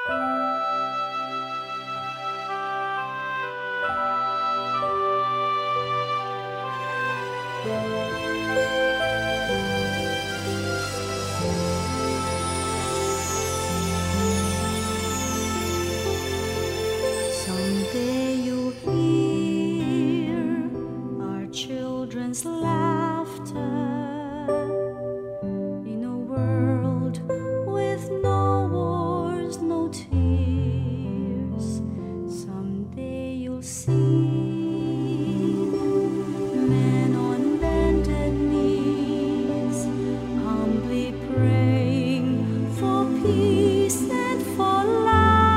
Someday you'll hear our children's laughter in a world with no wars, no tears. Someday you'll see men on bended knees, humbly praying for peace and for love.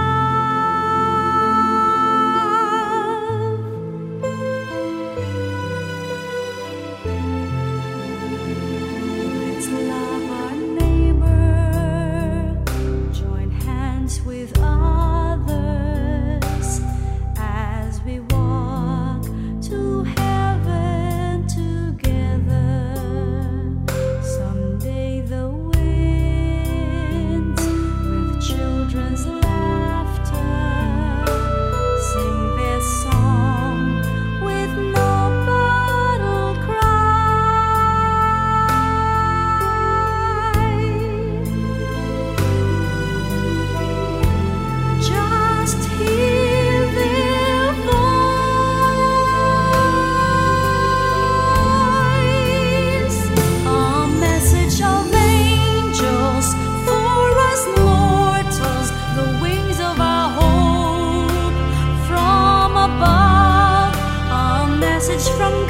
Let's love our neighbor, join hands with others as we walk to heaven together. Someday the winds with children's laughter sing their song with no battle cry. Just hear their voice, a message of angels for us mortals, the wings of our hope from above, a message from